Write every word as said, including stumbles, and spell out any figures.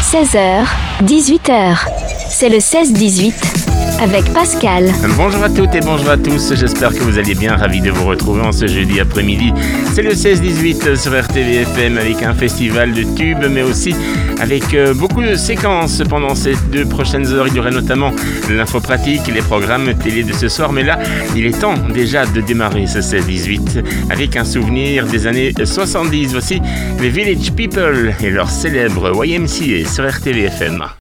seize heures, dix-huit heures. C'est le seize dix-huit avec Pascal. Bonjour à toutes et bonjour à tous, j'espère que vous allez bien, ravi de vous retrouver en ce jeudi après-midi. C'est le seize dix-huit sur R T V F M avec un festival de tubes, mais aussi avec euh, beaucoup de séquences pendant ces deux prochaines heures. Il y aura notamment l'info pratique, les programmes télé de ce soir, mais là, il est temps déjà de démarrer ce seize dix-huit avec un souvenir des années soixante-dix. Voici les Village People et leur célèbre Y M C A sur R T V F M.